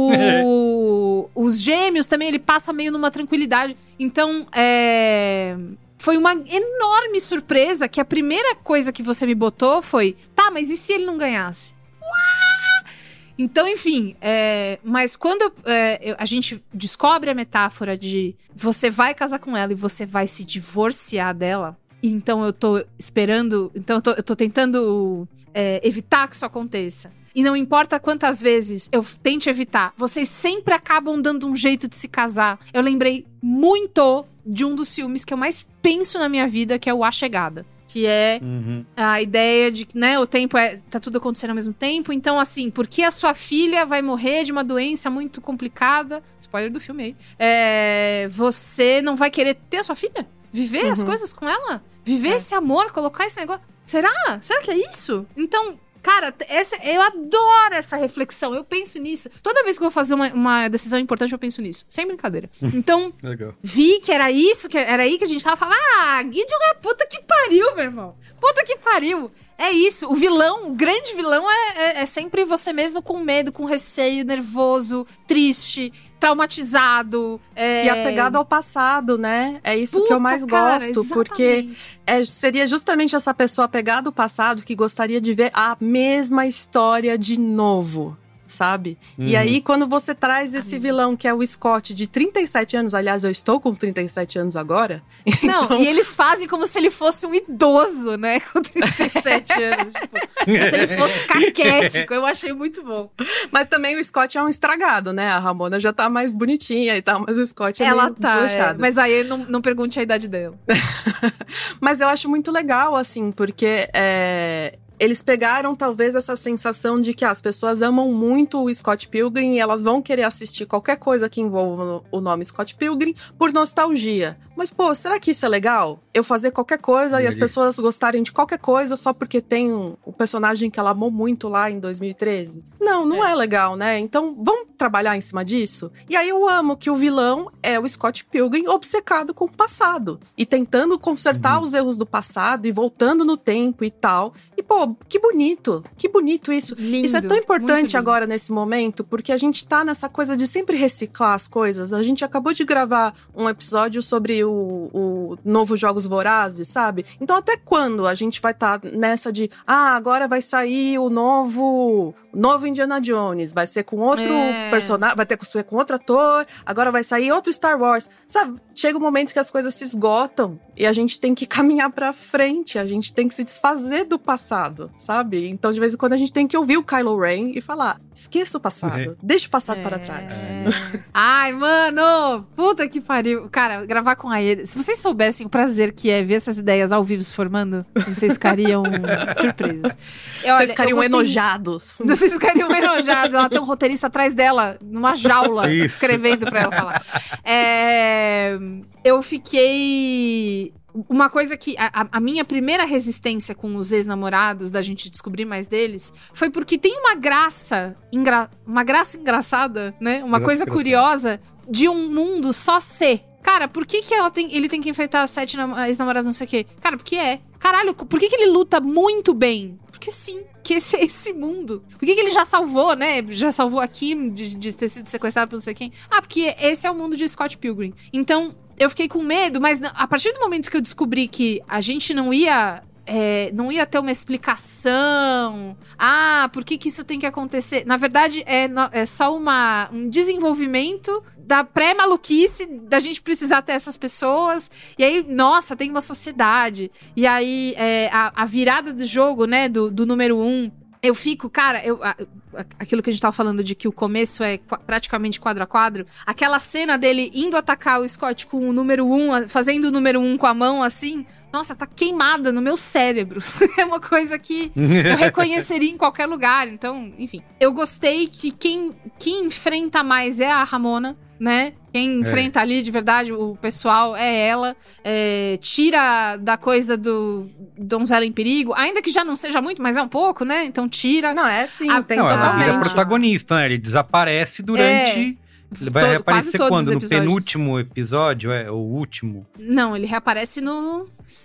Os gêmeos também, ele passa meio numa tranquilidade. Então, foi uma enorme surpresa que a primeira coisa que você me botou foi... Tá, mas e se ele não ganhasse? Então, enfim, mas quando a gente descobre a metáfora de você vai casar com ela e você vai se divorciar dela, então eu tô esperando, então eu tô tentando evitar que isso aconteça. E não importa quantas vezes eu tente evitar, vocês sempre acabam dando um jeito de se casar. Eu lembrei muito de um dos filmes que eu mais penso na minha vida, que é o A Chegada. Que é a ideia de que, né, o tempo tá tudo acontecendo ao mesmo tempo. Então, assim, porque a sua filha vai morrer de uma doença muito complicada, spoiler do filme aí, você não vai querer ter a sua filha? Viver as coisas com ela? Viver esse amor, colocar esse negócio? Será? Será que é isso? Então... Cara, eu adoro essa reflexão, eu penso nisso. Toda vez que eu vou fazer uma decisão importante, eu penso nisso. Sem brincadeira. Então, vi que era isso, que era aí que a gente tava falando. Gideon é puta que pariu, meu irmão. Puta que pariu. É isso, o grande vilão é sempre você mesmo com medo, com receio, nervoso, triste, traumatizado. E apegado ao passado, né? É isso que eu mais gosto, porque seria justamente essa pessoa apegada ao passado que gostaria de ver a mesma história de novo. Sabe? E aí, quando você traz esse vilão, que é o Scott, de 37 anos, aliás, eu estou com 37 anos agora. Não, então... e eles fazem como se ele fosse um idoso, né? Com 37 anos. Tipo, como se ele fosse caquético. Eu achei muito bom. Mas também o Scott é um estragado, né? A Ramona já tá mais bonitinha e tal, mas o Scott é meio desleixado. Mas aí não pergunte a idade dela. Mas eu acho muito legal, assim, porque... Eles pegaram, talvez, essa sensação de que as pessoas amam muito o Scott Pilgrim e elas vão querer assistir qualquer coisa que envolva o nome Scott Pilgrim por nostalgia. Mas, pô, será que isso é legal? Eu fazer qualquer coisa e as pessoas gostarem de qualquer coisa só porque tem o personagem que ela amou muito lá em 2013? Não é legal, né? Então, vamos trabalhar em cima disso? E aí eu amo que o vilão é o Scott Pilgrim obcecado com o passado. E tentando consertar os erros do passado e voltando no tempo e tal. E, pô, que bonito isso. Lindo, isso é tão importante agora nesse momento, porque a gente tá nessa coisa de sempre reciclar as coisas. A gente acabou de gravar um episódio sobre o novo Jogos Vorazes, sabe? Então até quando a gente vai estar nessa de agora vai sair o novo Indiana Jones, vai ser com outro personagem, vai ter que ser com outro ator, agora vai sair outro Star Wars, sabe? Chega um momento que as coisas se esgotam e a gente tem que caminhar pra frente, a gente tem que se desfazer do passado, sabe? Então de vez em quando a gente tem que ouvir o Kylo Ren e falar, esqueça o passado, deixa o passado para trás. Ai, mano, puta que pariu. Cara, gravar com a Aida, se vocês soubessem o prazer que é ver essas ideias ao vivo se formando, vocês ficariam surpresos. Vocês ficariam enojados. Vocês ficariam enojados. Ela tem um roteirista atrás dela, numa jaula, escrevendo pra ela falar. Eu fiquei... Uma coisa que... A minha primeira resistência com os ex-namorados, da gente descobrir mais deles, foi porque tem uma graça... Uma graça engraçada, né? Uma coisa curiosa de um mundo só ser. Cara, por que ele tem que enfrentar 7 ex-namorados, não sei o quê? Cara, porque Caralho, por que ele luta muito bem? Porque sim, que esse é esse mundo. Por que ele já salvou, né? Já salvou aqui de ter sido sequestrado por não sei quem? Porque esse é o mundo de Scott Pilgrim. Então, eu fiquei com medo, mas a partir do momento que eu descobri que a gente não ia ter uma explicação. Por que isso tem que acontecer? Na verdade, é só um desenvolvimento da pré-maluquice da gente precisar ter essas pessoas. E aí, nossa, tem uma sociedade. E aí, a virada do jogo, né, do número 1... Eu fico, cara, aquilo que a gente tava falando de que o começo é praticamente quadro a quadro, aquela cena dele indo atacar o Scott com o número 1, fazendo o número 1 com a mão assim, nossa, tá queimada no meu cérebro. É uma coisa que eu reconheceria em qualquer lugar. Então, enfim. Eu gostei que quem enfrenta mais é a Ramona, né? Quem enfrenta ali de verdade o pessoal é ela. Tira da coisa do Donzela em Perigo, ainda que já não seja muito, mas é um pouco, né? Então tira. Não, sim, tem totalmente. totalmente. Ele é protagonista, né? Ele desaparece durante... Ele vai reaparecer quando? No penúltimo episódio? O último? Não, ele reaparece no...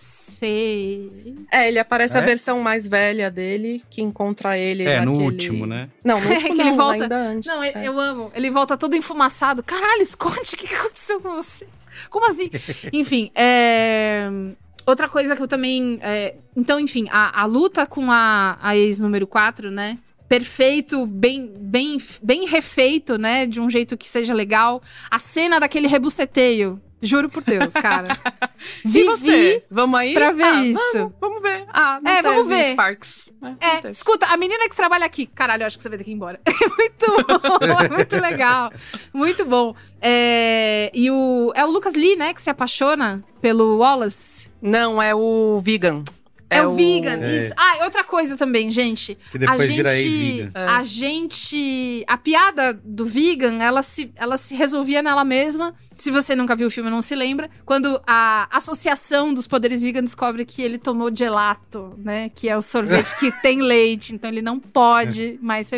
ele aparece a versão mais velha dele, que encontra ele no último, né? Não, no último que ele volta... ainda antes. Não, eu amo. Ele volta todo enfumaçado. Caralho, Scott, o que aconteceu com você? Como assim? Enfim, outra coisa que eu também... Então, enfim, a luta com a ex número 4, né? Perfeito, bem refeito, né? De um jeito que seja legal. A cena daquele rebuceteio. Juro por Deus, cara. E você? Vamos aí? Pra ver isso. Vamos ver. Não vamos ver. Sparks. Escuta, a menina que trabalha aqui. Caralho, eu acho que você vai ter que ir embora. É muito bom, muito legal. Muito bom. E é o Lucas Lee, né? Que se apaixona pelo Wallace. Não, é o Vegan. É o Vegan, isso. Outra coisa também, gente. Que depois vira ex-Vegan. A piada do Vegan, ela se resolvia nela mesma. Se você nunca viu o filme, não se lembra. Quando a Associação dos Poderes Vegan descobre que ele tomou gelato, né? Que é o sorvete que tem leite. Então ele não pode mais ser vegan.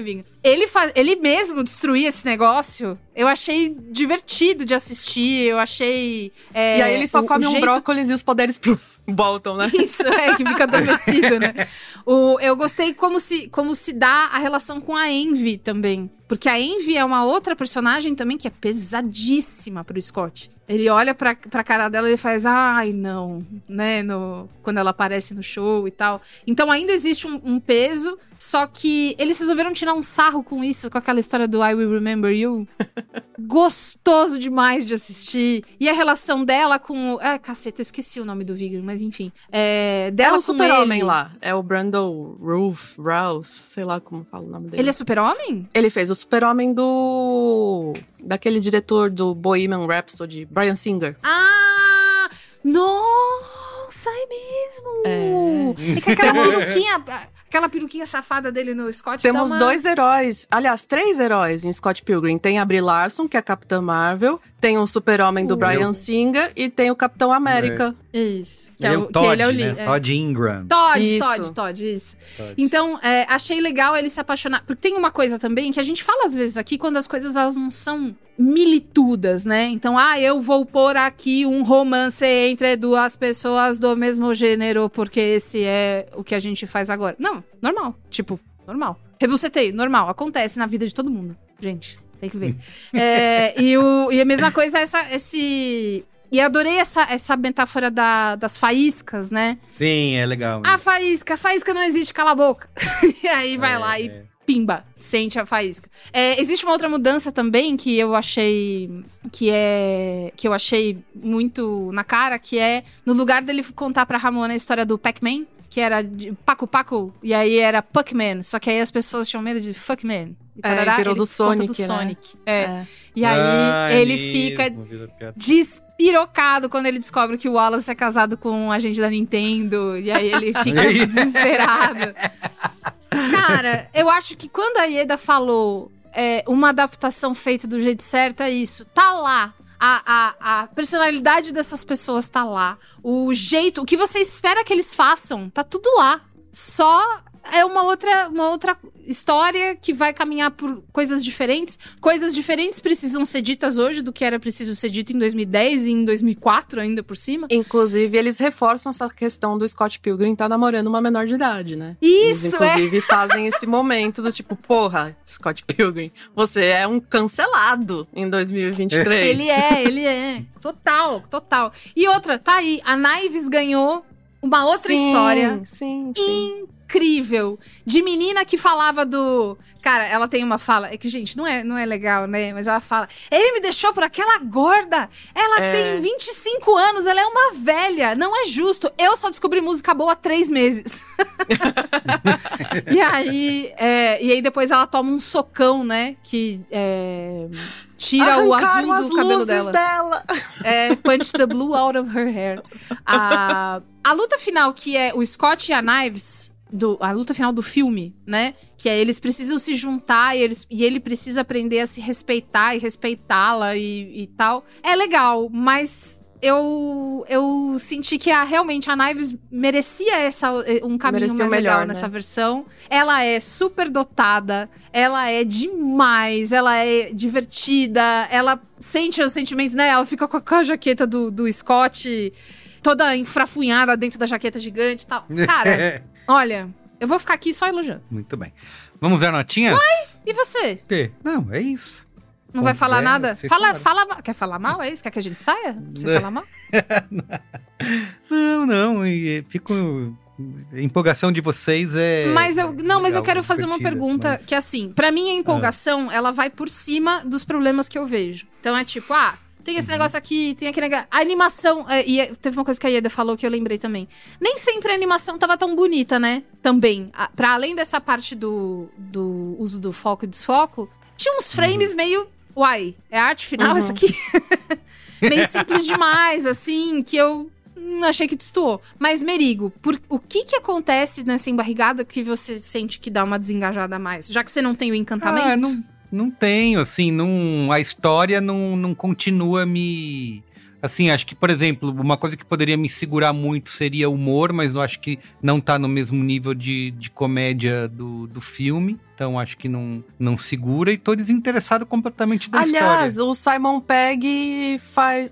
ele mesmo destruir esse negócio, eu achei divertido de assistir, eu achei... e aí ele só come um brócolis e os poderes voltam, né? Isso, que fica adormecido, né? Eu gostei como se dá a relação com a Envy também. Porque a Envy é uma outra personagem também que é pesadíssima pro Scott. Ele olha pra cara dela e ele faz, ai, não, né? Quando ela aparece no show e tal. Então ainda existe um peso, só que eles resolveram tirar um sarro com isso, com aquela história do I Will Remember You. Gostoso demais de assistir. E a relação dela com... caceta, eu esqueci o nome do vegan, mas enfim. Dela é o super-homem lá. É o Brandon Ralph, sei lá como fala o nome dele. Ele é super-homem? Ele fez o super-homem daquele diretor do Bohemian Rhapsody, Bryan Singer. Ah! Nossa, é mesmo! É que aquela peruquinha safada dele no Scott. Temos 2 heróis, aliás, 3 heróis em Scott Pilgrim. Tem a Brie Larson, que é a Capitã Marvel, tem o super-homem do Bryan Singer e tem o Capitão América. Isso. Que é o Todd, né? Todd Ingram. Todd, isso. Então, achei legal ele se apaixonar. Porque tem uma coisa também que a gente fala às vezes aqui, quando as coisas elas não são militudas, né? Então, eu vou pôr aqui um romance entre 2 pessoas do mesmo gênero, porque esse é o que a gente faz agora. Não, normal. Tipo, normal. Rebucetei, normal. Acontece na vida de todo mundo. Gente, tem que ver. E a mesma coisa E adorei essa metáfora das faíscas, né? Sim, é legal. A faísca não existe, cala a boca. E aí vai lá e pimba, sente a faísca. Existe uma outra mudança também que eu achei muito na cara, que é no lugar dele contar pra Ramona a história do Pac-Man, que era de Paco, e aí era Puckman, só que aí as pessoas tinham medo de Fuckman. Virou do Sonic, né? Sonic. E aí ele fica despirocado quando ele descobre que o Wallace é casado com um agente da Nintendo. E aí ele fica desesperado. Cara, eu acho que quando a Ieda falou uma adaptação feita do jeito certo, é isso. Tá lá. A personalidade dessas pessoas tá lá. O jeito, o que você espera que eles façam, tá tudo lá. Só é uma outra história que vai caminhar por coisas diferentes. Coisas diferentes precisam ser ditas hoje do que era preciso ser dito em 2010 e em 2004 ainda por cima. Inclusive, eles reforçam essa questão do Scott Pilgrim tá namorando uma menor de idade, né? Isso, eles, inclusive, fazem esse momento do tipo, porra, Scott Pilgrim, você é um cancelado em 2023. Ele é. Total. E outra, tá aí, a Knives ganhou uma outra história. Sim. Incrível. De menina que falava do... Cara, ela tem uma fala... É que, gente, não é legal, né? Mas ela fala... Ele me deixou por aquela gorda. Ela tem 25 anos. Ela é uma velha. Não é justo. Eu só descobri música boa há 3 meses. E aí depois ela toma um socão, né? Que tira o azul do cabelo dela. Punch the blue out of her hair. A luta final, que é o Scott e a Knives... a luta final do filme, né? Que é eles precisam se juntar e ele precisa aprender a se respeitar e respeitá-la e tal. É legal, mas eu senti que realmente a Knives merecia um caminho mais legal, né? Nessa versão. Ela é super dotada, ela é demais, ela é divertida, ela sente os sentimentos, né? Ela fica com a jaqueta do Scott toda enfrafunhada dentro da jaqueta gigante e tal. Cara... Olha, eu vou ficar aqui só elogiando. Muito bem. Vamos ver notinhas? Uai, e você? O quê? Não, é isso. Não vai falar nada? Fala, quer falar mal? É isso? Quer que a gente saia? Você falar mal? Não. Fico... A empolgação de vocês é... Mas eu quero fazer uma pergunta que, assim, pra mim a empolgação, ela vai por cima dos problemas que eu vejo. Então é tipo, tem esse negócio aqui, tem aquele negócio... A animação... teve uma coisa que a Ieda falou que eu lembrei também. Nem sempre a animação tava tão bonita, né? Também. Pra além dessa parte do uso do foco e desfoco, tinha uns frames meio... Uai, é a arte final essa aqui? Meio simples demais, assim, que eu achei que destoou. Mas, Merigo, o que acontece nessa embarrigada que você sente que dá uma desengajada a mais? Já que você não tem o encantamento? Não tenho, assim, a história não continua me Assim, acho que, por exemplo, uma coisa que poderia me segurar muito seria o humor, mas eu acho que não tá no mesmo nível de comédia do filme. Então, acho que não segura e tô desinteressado completamente da história. Aliás, o Simon Pegg faz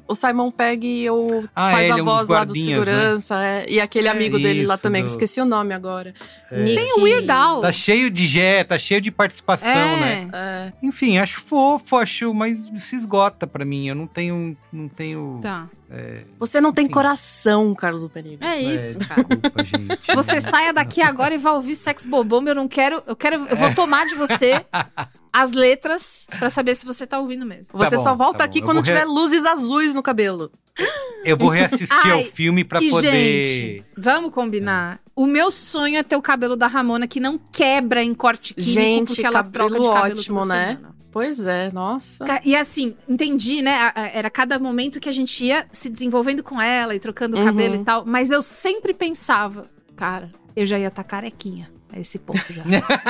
a voz lá do segurança, né? E aquele amigo dele lá também, que esqueci o nome agora. Tem o Weird Al. Tá cheio de participação, né? Enfim, acho fofo, mas se esgota pra mim. Eu não tenho... Tá. Você não tem coração, Carlos Perigo. É isso, cara. Desculpa, gente. Você saia daqui agora e vai ouvir Sex Bobomb. Eu vou tomar de você as letras pra saber se você tá ouvindo mesmo. Você só volta aqui quando tiver luzes azuis no cabelo. Eu vou reassistir ao filme pra poder... Gente, vamos combinar. O meu sonho é ter o cabelo da Ramona que não quebra em corte químico, porque ela troca de cabelo ótimo, toda né? semana. Pois é, nossa. E assim, entendi, né? Era cada momento que a gente ia se desenvolvendo com ela e trocando o cabelo e tal. Mas eu sempre pensava, cara, eu já ia estar carequinha a esse ponto já.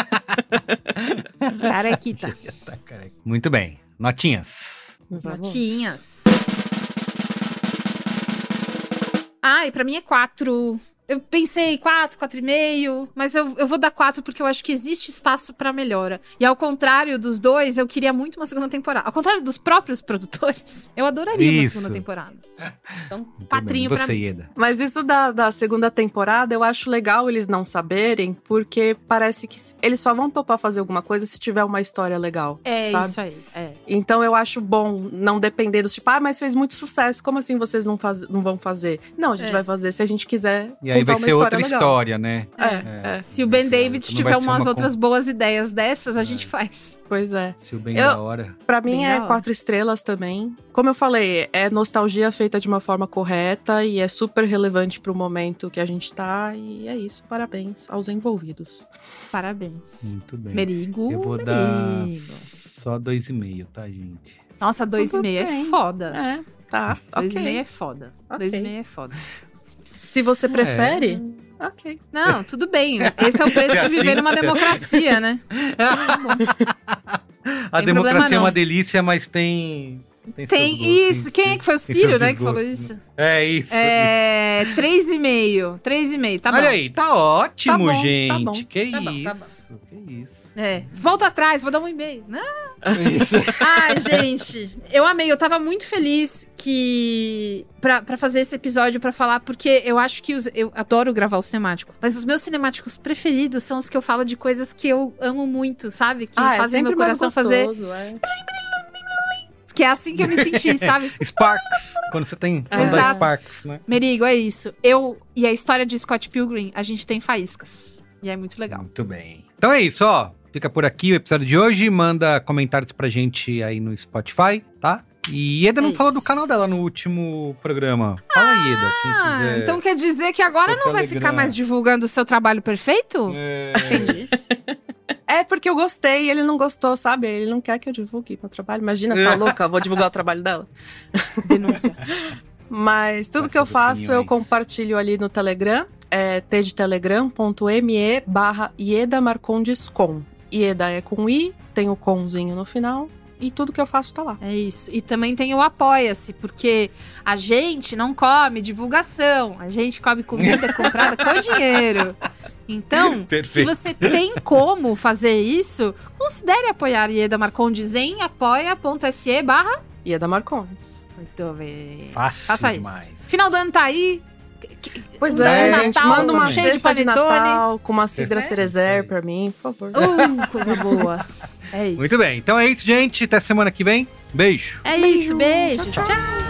Carequita. Muito bem. Notinhas. Notinhas. E pra mim é 4. Eu pensei 4,5, mas eu vou dar 4 porque eu acho que existe espaço pra melhora. E ao contrário dos dois, eu queria muito uma segunda temporada. Ao contrário dos próprios produtores, eu adoraria uma segunda temporada. Então, 4 pra mim. Ieda. Mas isso da segunda temporada, eu acho legal eles não saberem, porque parece que eles só vão topar fazer alguma coisa se tiver uma história legal, sabe? Isso aí, Então eu acho bom não depender dos tipo, mas fez muito sucesso, como assim vocês não vão fazer? Não, a gente vai fazer se a gente quiser. E aí vai ser outra história, né? Se o Ben David tiver umas outras boas ideias dessas, a gente faz. Pois é. Se o Ben da hora. Pra mim é 4 estrelas também. Como eu falei, é nostalgia feita de uma forma correta e é super relevante pro momento que a gente tá. E é isso. Parabéns aos envolvidos. Parabéns. Muito bem. Merigo. Eu vou dar só 2,5, tá, gente? Nossa, 2,5 é foda. Tá. 2,5 é foda. 2,5 é foda. Se você prefere, ok. Não, tudo bem. Esse é o preço de viver numa democracia, né? A democracia é uma delícia, mas tem isso. Quem é que foi o Círio, né, que falou isso? É isso. 3,5. 3,5, tá bom. Olha aí, tá ótimo, tá bom, gente. Tá bom. Que isso. Que isso. Volto atrás, vou dar um e-mail. Ai, gente, eu amei. Eu tava muito feliz pra fazer esse episódio, pra falar, porque eu acho que eu adoro gravar o cinemático, mas os meus cinemáticos preferidos são os que eu falo de coisas que eu amo muito, sabe? Que fazem meu coração fazer... Que é assim que eu me senti, sabe? Sparks. Quando você tem Sparks, né? Merigo, é isso. E a história de Scott Pilgrim, a gente tem faíscas. E é muito legal. Muito bem. Então é isso, ó. Fica por aqui o episódio de hoje. Manda comentários pra gente aí no Spotify, tá? E Ieda não falou do canal dela no último programa. Fala aí, Ieda, quem quiser. Então quer dizer que agora não vai ficar mais divulgando o seu trabalho perfeito? Entendi. É porque eu gostei e ele não gostou, sabe? Ele não quer que eu divulgue meu trabalho. Imagina essa louca, vou divulgar o trabalho dela. Denúncia. Mas tudo que eu faço, eu compartilho ali no Telegram. É tdtelegram.me/IedaMarcondesCom. Ieda é com I, tem o comzinho no final. E tudo que eu faço tá lá. É isso. E também tem o Apoia-se, porque a gente não come divulgação. A gente come comida comprada com dinheiro. Então, se você tem como fazer isso, considere apoiar Ieda Marcondes em apoia.se/Ieda Marcondes. Muito bem. Faça demais. Isso. Final do ano tá aí. Pois é, gente, manda uma cesta de Natal com uma cidra cerezer pra mim, por favor. Coisa boa. É isso. Muito bem, então é isso, gente. Até semana que vem. Beijo. É isso, beijo. Tchau.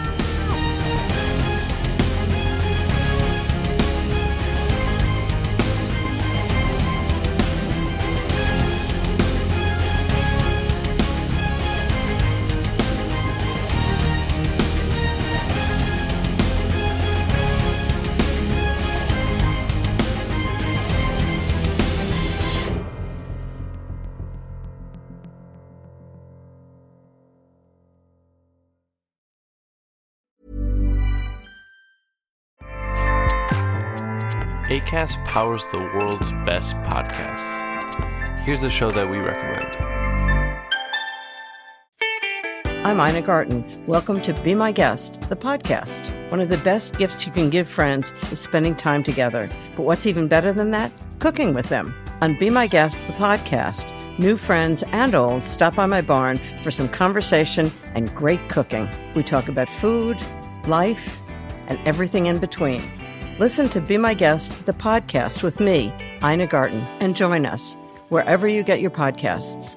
Acast powers the world's best podcasts. Here's a show that we recommend. I'm Ina Garten. Welcome to Be My Guest, the podcast. One of the best gifts you can give friends is spending time together. But what's even better than that? Cooking with them. On Be My Guest, the podcast, new friends and old stop by my barn for some conversation and great cooking. We talk about food, life, and everything in between. Listen to Be My Guest, the podcast with me, Ina Garten, and join us wherever you get your podcasts.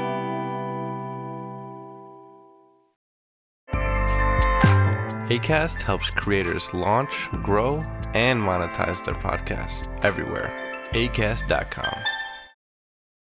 Acast helps creators launch, grow, and monetize their podcasts everywhere. Acast.com.